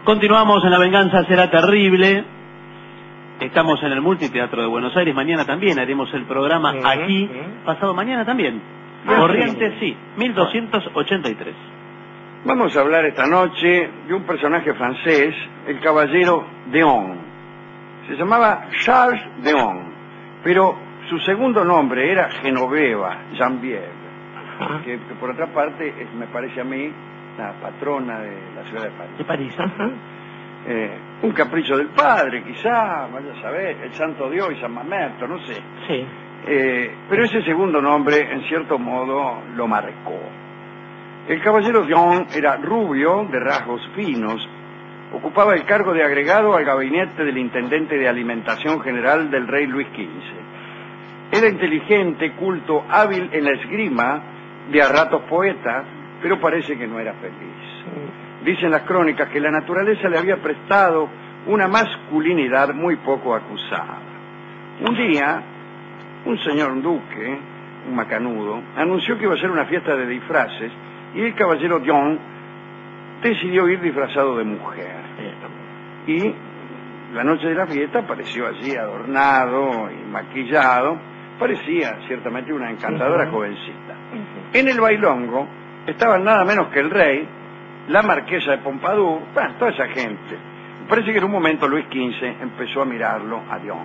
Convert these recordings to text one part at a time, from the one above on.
Continuamos en La Venganza Será Terrible. Estamos en el Multiteatro de Buenos Aires. Mañana también haremos el programa aquí. Pasado mañana también. Corrientes, sí, 1283. Vamos a hablar esta noche de un personaje francés, el caballero d'Eon. Se llamaba Charles d'Eon, pero su segundo nombre era Genoveva Geneviève, que por otra parte me parece a mí la patrona de la ciudad de París. De París, un capricho del padre, quizá, vaya a saber, el Santo Dios y San Mamerto, no sé. Sí. Pero ese segundo nombre, en cierto modo, lo marcó. El caballero d'Eon era rubio, de rasgos finos, ocupaba el cargo de agregado al gabinete del intendente de alimentación general del rey Luis XV. Era inteligente, culto, hábil en la esgrima, de a ratos poeta, pero parece que no era feliz. Dicen las crónicas que la naturaleza le había prestado una masculinidad muy poco acusada. Un día, un señor duque, un macanudo, anunció que iba a ser una fiesta de disfraces y el caballero d'Eon decidió ir disfrazado de mujer. Y la noche de la fiesta apareció allí adornado y maquillado. Parecía ciertamente una encantadora jovencita. En el bailongo estaban nada menos que el rey, la marquesa de Pompadour, toda esa gente. Parece que en un momento Luis XV empezó a mirarlo a d'Eon.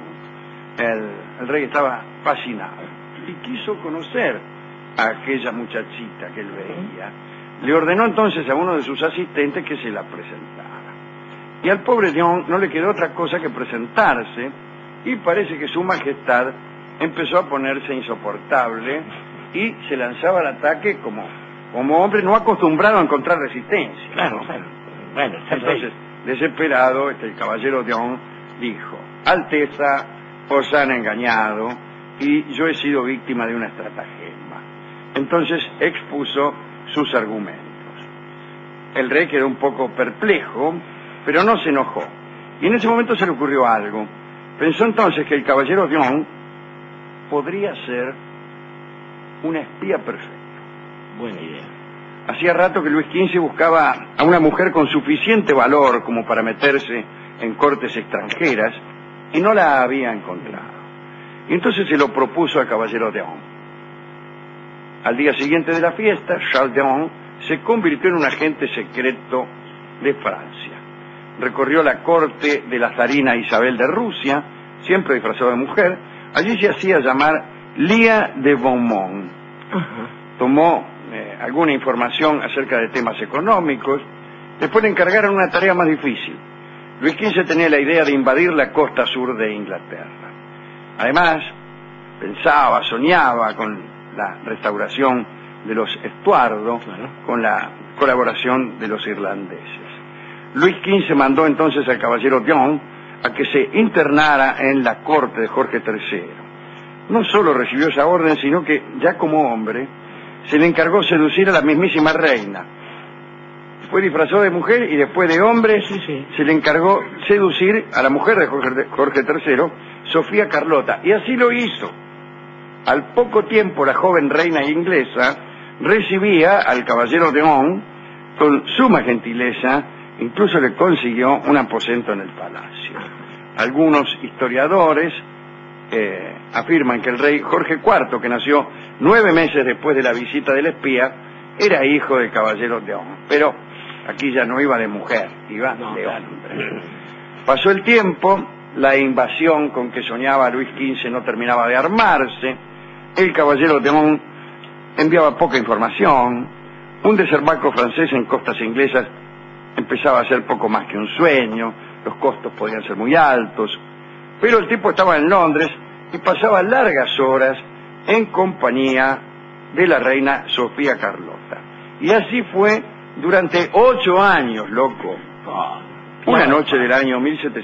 El rey estaba fascinado y quiso conocer a aquella muchachita que él veía. Le ordenó entonces a uno de sus asistentes que se la presentara. Y al pobre d'Eon no le quedó otra cosa que presentarse, y parece que su majestad empezó a ponerse insoportable y se lanzaba al ataque como hombre no acostumbrado a encontrar resistencia. Claro. Bueno, entonces, desesperado, el caballero d'Eon dijo: Alteza, os han engañado y yo he sido víctima de una estratagema. Entonces expuso sus argumentos. El rey quedó un poco perplejo, pero no se enojó. Y en ese momento se le ocurrió algo. Pensó entonces que el caballero d'Eon podría ser un espía perfecto. Buena idea. Hacía rato que Luis XV buscaba a una mujer con suficiente valor como para meterse en cortes extranjeras y no la había encontrado. Y entonces se lo propuso al caballero d'Eon. Al día siguiente de la fiesta, Charles d'Eon se convirtió en un agente secreto de Francia. Recorrió la corte de la zarina Isabel de Rusia, siempre disfrazado de mujer. Allí se hacía llamar Lia de Beaumont. Tomó alguna información acerca de temas económicos. Después le encargaron una tarea más difícil. Luis XV tenía la idea de invadir la costa sur de Inglaterra. Además, pensaba, soñaba con la restauración de los Estuardo, con la colaboración de los irlandeses. Luis XV mandó entonces al caballero d'Eon a que se internara en la corte de Jorge III. No solo recibió esa orden, sino que ya como hombre se le encargó seducir a la mismísima reina. Fue disfrazado de mujer y después de hombre se le encargó seducir a la mujer de Jorge III, Sofía Carlota, y así lo hizo. Al poco tiempo la joven reina inglesa recibía al caballero d'Eon con suma gentileza, incluso le consiguió un aposento en el palacio. Algunos historiadores afirman que el rey Jorge IV, que nació 9 meses después de la visita del espía, era hijo del caballero d'Eon, pero aquí ya no iba de mujer, iba de hombre. Pasó el tiempo, la invasión con que soñaba Luis XV no terminaba de armarse, el caballero d'Eon enviaba poca información, un desembarco francés en costas inglesas empezaba a ser poco más que un sueño, los costos podían ser muy altos, pero el tipo estaba en Londres y pasaba largas horas en compañía de la reina Sofía Carlota. Y así fue durante 8 años, loco. Una noche del año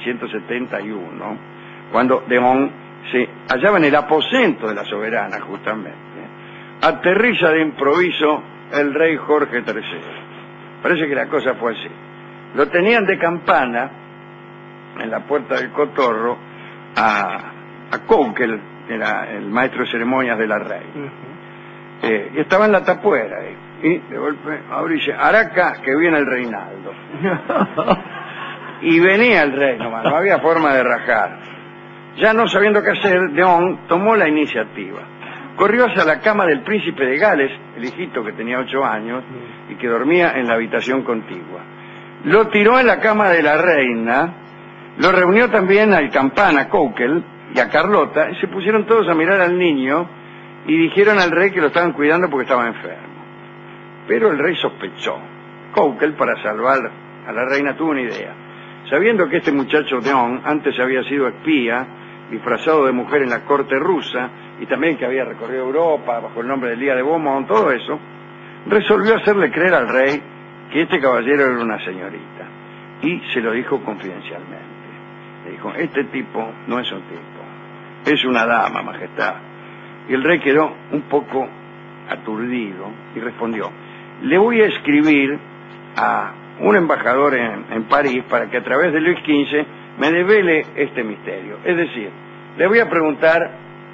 1771, cuando d'Eon se hallaba en el aposento de la soberana, justamente, aterriza de improviso el rey Jorge III. Parece que la cosa fue así. Lo tenían de campana en la puerta del cotorro a Coquel, era el maestro de ceremonias de la reina. Y estaba en la tapuera, y de golpe abre y dice: Araca, que viene el Reinaldo. y venía el rey nomás, no había forma de rajar. Ya no sabiendo qué hacer, Deón tomó la iniciativa. Corrió hacia la cama del príncipe de Gales, el hijito que tenía 8 años y que dormía en la habitación contigua. Lo tiró en la cama de la reina, lo reunió también al campana Coquel y a Carlota, y se pusieron todos a mirar al niño y dijeron al rey que lo estaban cuidando porque estaba enfermo. Pero el rey sospechó. Coquel, para salvar a la reina, tuvo una idea. Sabiendo que este muchacho Deón antes había sido espía, disfrazado de mujer en la corte rusa, y también que había recorrido Europa bajo el nombre de Elías de Beaumont, todo eso, resolvió hacerle creer al rey que este caballero era una señorita, y se lo dijo confidencialmente. Le dijo, este tipo no es un tipo, es una dama, majestad. Y el rey quedó un poco aturdido y respondió, le voy a escribir a un embajador en París para que a través de Luis XV me devele este misterio. Es decir, le voy a preguntar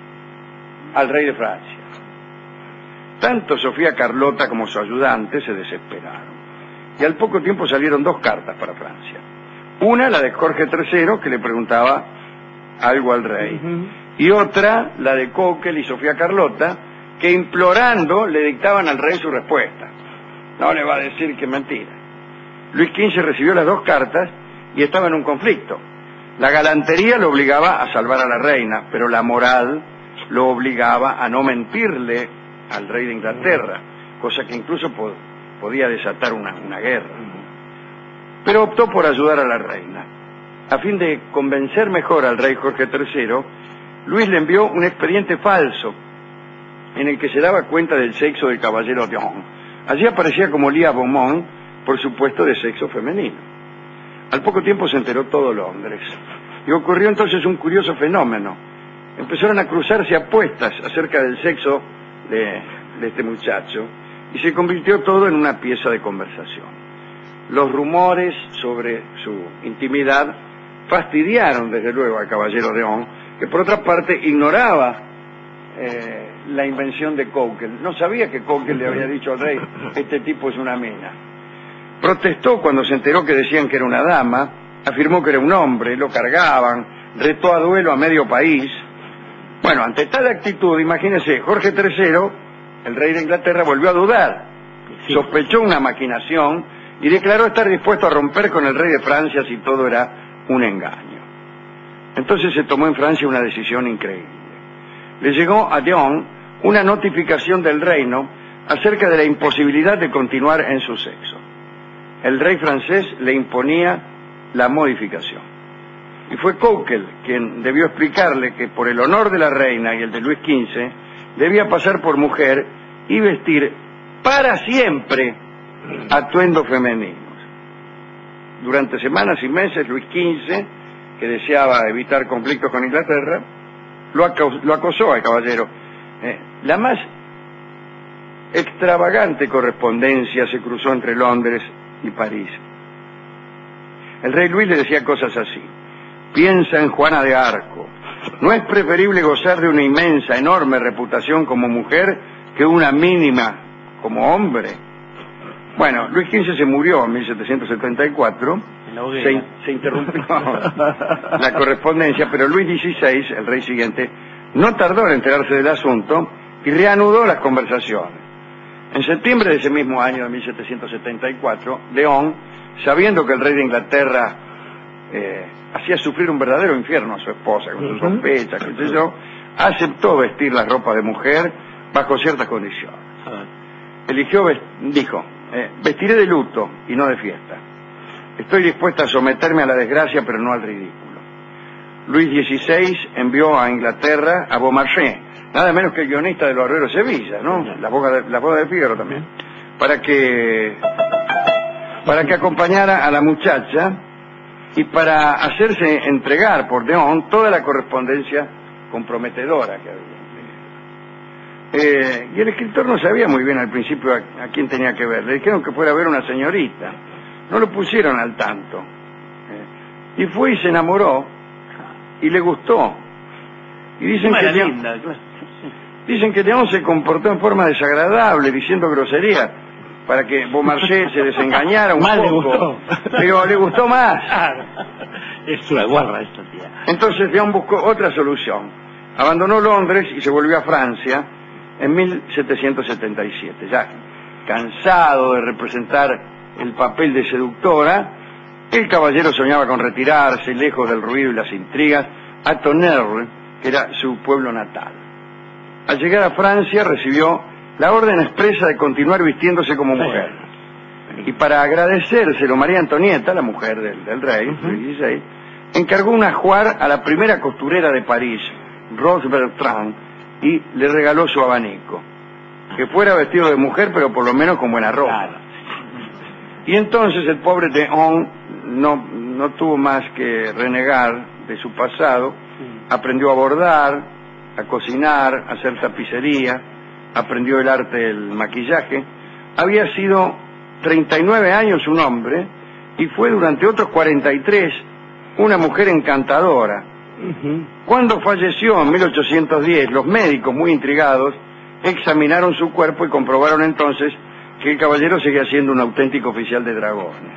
al rey de Francia. Tanto Sofía Carlota como su ayudante se desesperaron. Y al poco tiempo salieron 2 cartas para Francia. Una, la de Jorge III, que le preguntaba algo al rey. Y otra, la de Coquel y Sofía Carlota, que implorando le dictaban al rey su respuesta. No le va a decir que es mentira. Luis XV recibió las 2 cartas y estaba en un conflicto. La galantería lo obligaba a salvar a la reina, pero la moral lo obligaba a no mentirle al rey de Inglaterra, cosa que incluso podía desatar una guerra. Pero optó por ayudar a la reina. A fin de convencer mejor al rey Jorge III, Luis le envió un expediente falso en el que se daba cuenta del sexo del caballero Deón. Allí aparecía como Elías Beaumont, por supuesto de sexo femenino. Al poco tiempo se enteró todo Londres. Y ocurrió entonces un curioso fenómeno. Empezaron a cruzarse apuestas acerca del sexo de este muchacho y se convirtió todo en una pieza de conversación. Los rumores sobre su intimidad fastidiaron desde luego al caballero Deón, que por otra parte ignoraba la invención de Coquel. No sabía que Coquel le había dicho al rey, este tipo es una mina. Protestó cuando se enteró que decían que era una dama, afirmó que era un hombre, lo cargaban, retó a duelo a medio país. Bueno, ante tal actitud, imagínese, Jorge III, el rey de Inglaterra, volvió a dudar, sospechó una maquinación y declaró estar dispuesto a romper con el rey de Francia si todo era un engaño. Entonces se tomó en Francia una decisión increíble. Le llegó a Deón una notificación del reino acerca de la imposibilidad de continuar en su sexo. El rey francés le imponía la modificación. Y fue Coquel quien debió explicarle que por el honor de la reina y el de Luis XV, debía pasar por mujer y vestir para siempre atuendos femeninos. Durante semanas y meses, Luis XV, que deseaba evitar conflictos con Inglaterra, lo acosó al caballero. La más extravagante correspondencia se cruzó entre Londres y París. El rey Luis le decía cosas así: piensa en Juana de Arco, ¿no es preferible gozar de una inmensa, enorme reputación como mujer que una mínima como hombre? Bueno, Luis XV se murió en 1774, se interrumpió la correspondencia, pero Luis XVI, el rey siguiente, no tardó en enterarse del asunto y reanudó las conversaciones. En septiembre de ese mismo año de 1774, Deón, sabiendo que el rey de Inglaterra hacía sufrir un verdadero infierno a su esposa con sus sospechas, qué sé yo, aceptó vestir la ropa de mujer bajo ciertas condiciones. Dijo, vestiré de luto y no de fiesta. Estoy dispuesta a someterme a la desgracia, pero no al ridículo. Luis XVI envió a Inglaterra a Beaumarchais, nada menos que el guionista de Los Herreros de Sevilla, ¿no? La boda de Fígaro también, para que acompañara a la muchacha y para hacerse entregar por Deón toda la correspondencia comprometedora que había. Y el escritor no sabía muy bien al principio a quién tenía que ver. Le dijeron que fuera a ver una señorita. No lo pusieron al tanto. Y fue y se enamoró y le gustó. Y dicen que Deón se comportó en forma desagradable, diciendo groserías. para que Beaumarchais se desengañara un Más poco. le gustó. Pero le gustó más. Claro. Es una guarra esta tía. Entonces Dion buscó otra solución. Abandonó Londres y se volvió a Francia en 1777. Ya cansado de representar el papel de seductora, el caballero soñaba con retirarse lejos del ruido y las intrigas a Tonnerre, que era su pueblo natal. Al llegar a Francia recibió la orden expresa de continuar vistiéndose como mujer. Y para agradecérselo, María Antonieta, la mujer del rey, Luis XVI, encargó un ajuar a la primera costurera de París, Rose Bertrand, y le regaló su abanico. Que fuera vestido de mujer, pero por lo menos con buena ropa. Claro. Y entonces el pobre Théon no tuvo más que renegar de su pasado, aprendió a bordar, a cocinar, a hacer tapicería, aprendió el arte del maquillaje. Había sido 39 años un hombre y fue durante otros 43 una mujer encantadora. Cuando falleció en 1810, los médicos, muy intrigados, examinaron su cuerpo y comprobaron entonces que el caballero seguía siendo un auténtico oficial de dragones.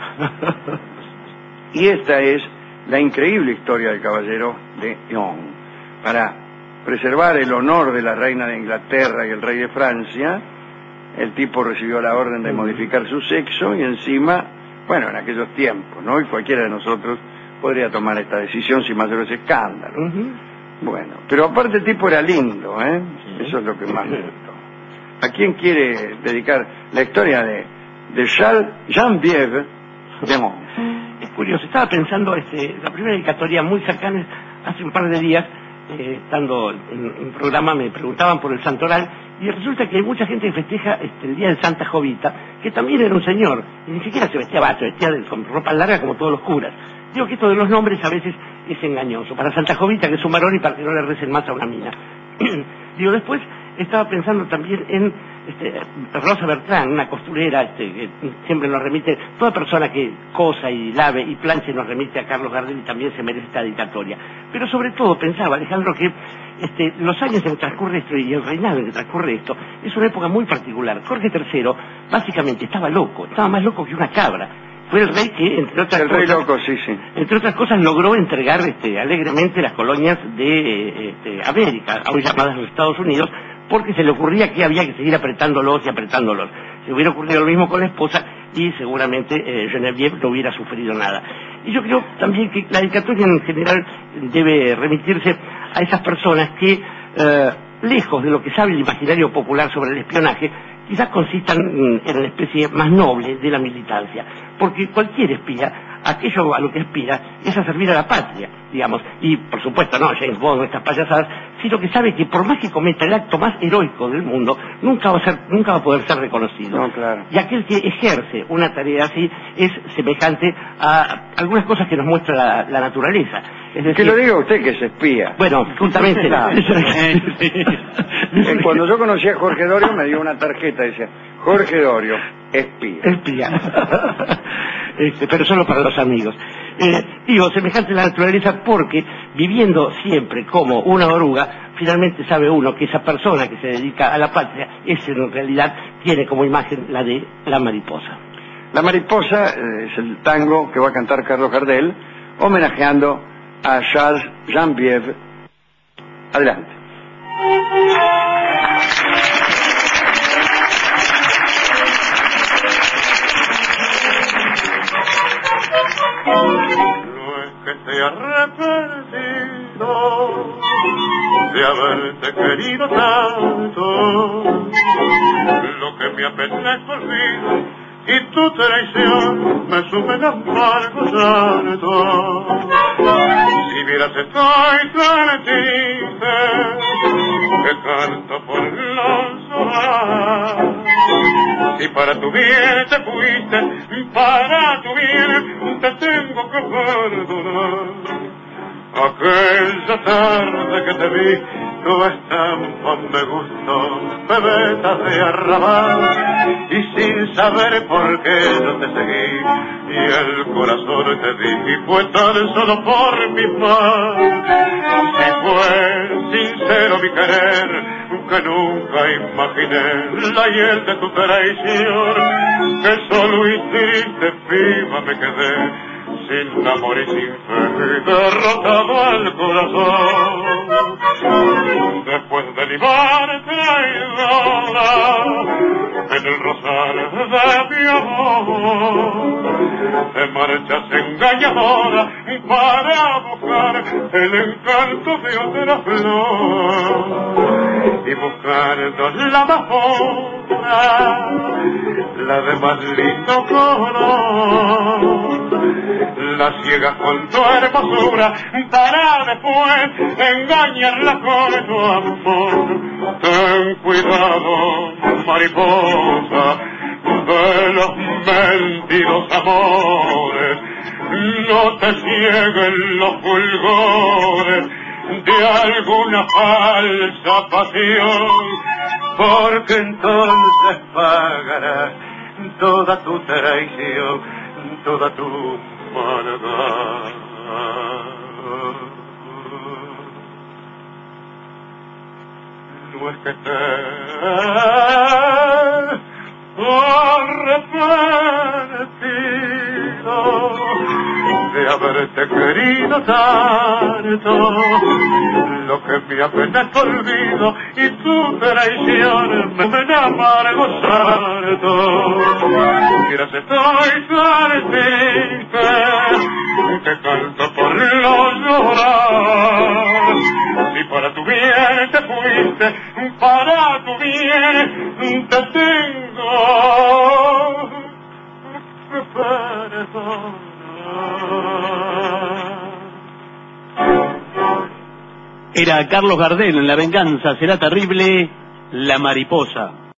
Y esta es la increíble historia del caballero de Lyon. Para preservar el honor de la reina de Inglaterra y el rey de Francia, el tipo recibió la orden de modificar su sexo y encima, bueno, en aquellos tiempos, ¿no? Y cualquiera de nosotros podría tomar esta decisión sin mayor escándalo. Bueno, pero aparte el tipo era lindo, ¿eh? Eso es lo que más me gustó. ¿A quién quiere dedicar la historia de Charles Geneviève Demont? Es curioso, estaba pensando la primera dedicatoria muy cercana, hace un par de días, estando en un programa, me preguntaban por el santoral, y resulta que hay mucha gente que festeja el día de Santa Jovita, que también era un señor, y ni siquiera se vestía bacho, vestía con ropa larga como todos los curas. Digo que esto de los nombres a veces es engañoso. Para Santa Jovita, que es un varón, y para que no le recen más a una mina. Digo, después estaba pensando también en Rosa Bertrand, una costurera, que siempre nos remite, toda persona que cosa y lave y planche nos remite a Carlos Gardel y también se merece esta dedicatoria. Pero sobre todo pensaba, Alejandro, que los años en que transcurre esto y el reinado en que transcurre esto es una época muy particular. Jorge III básicamente estaba loco, estaba más loco que una cabra. Fue el rey que, entre otras cosas, rey loco, sí. Entre otras cosas, logró entregar alegremente las colonias de América, hoy llamadas los Estados Unidos, porque se le ocurría que había que seguir apretándolos y apretándolos. Se hubiera ocurrido lo mismo con la esposa y seguramente Geneviève no hubiera sufrido nada. Y yo creo también que la dedicatoria en general debe remitirse a esas personas que, lejos de lo que sabe el imaginario popular sobre el espionaje, quizás consistan en la especie más noble de la militancia, porque cualquier espía, aquello a lo que aspira es a servir a la patria, digamos, y por supuesto no James Bond, estas payasadas, sino que sabe que por más que cometa el acto más heroico del mundo, nunca va a poder ser reconocido. No, claro. Y aquel que ejerce una tarea así es semejante a algunas cosas que nos muestra la naturaleza. Es decir, que lo diga usted que es espía. Bueno, justamente. Cuando yo conocí a Jorge Dorio me dio una tarjeta y decía, Jorge Dorio, espía. Espía. Pero solo para los amigos. Digo, semejante a la naturaleza porque, viviendo siempre como una oruga, finalmente sabe uno que esa persona que se dedica a la patria, en realidad tiene como imagen la de la mariposa. La mariposa es el tango que va a cantar Carlos Gardel, homenajeando a Charles Geneviève. Adelante. No es que esté arrepentido de haberte querido tanto, lo que me apetece es olvido y tu traición me sube de amargo llanto. Si vieras estoy tan triste que canto por la soledad. Si para tu bien te fuiste, para tu bien te tengo que perdonar. Aquella tarde que te vi, tu estampa me gustó, bebeta de arrabal, y sin saber por qué yo te seguí, y el corazón te di, y fue tan solo por mi paz. Si fue sincero mi querer, que nunca imaginé la hiel de tu traición, que solo y triste viva me quedé, sin amor y sin fe, derrotado al corazón. Después de libar traidora en el rosal de mi amor, te marchas engañadora para buscar el encanto de otra flor, y buscando la más pura, la de más lindo color, la ciegas con tu hermosura para después engañarla con tu amor. Ten cuidado, mariposa, de los mentiros amores, no te cieguen los fulgores de alguna falsa pasión, porque entonces pagarás toda tu traición, toda tu maldad. No es que te arrepentido de haberte querido tanto, lo que me apena es olvido y tu traición me amargo sarto. Quieras estoy tan triste que canto por no llorar. Si para tu bien te fuiste, para tu bien te tengo que perdonar. Era Carlos Gardel en La venganza será terrible, La mariposa.